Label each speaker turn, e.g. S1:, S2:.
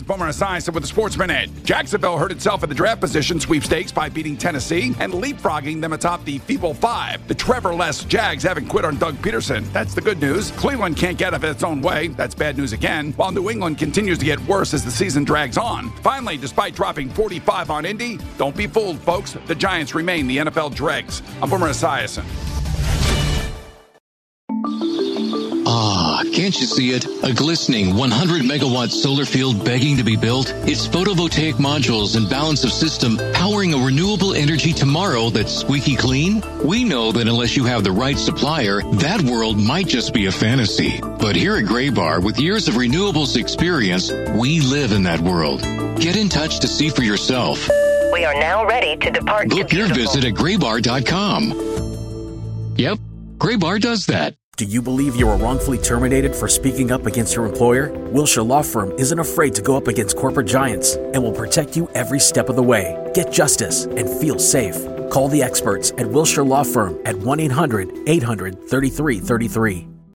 S1: Boomer Esiason with the Sports Minute. Jacksonville hurt itself in the draft position sweepstakes by beating Tennessee and leapfrogging them atop the Feeble Five. The Trevor-less Jags haven't quit on Doug Peterson. That's the good news. Cleveland can't get out of its own way. That's bad news again. While New England continues to get worse as the season drags on. Finally, despite dropping 45 on Indy, don't be fooled, folks. The Giants remain the NFL dregs. I'm Boomer Esiason.
S2: Ah, can't you see it? A glistening 100-megawatt solar field begging to be built? Its photovoltaic modules and balance of system powering a renewable energy tomorrow that's squeaky clean? We know that unless you have the right supplier, that world might just be a fantasy. But here at Graybar, with years of renewables experience, we live in that world. Get in touch to see for yourself.
S3: We are now ready to depart.
S2: Book your visit at graybar.com. Yep, Graybar does that.
S4: Do you believe you were wrongfully terminated for speaking up against your employer? Wilshire Law Firm isn't afraid to go up against corporate giants and will protect you every step of the way. Get justice and feel safe. Call the experts at Wilshire Law Firm at 1-800-800-3333.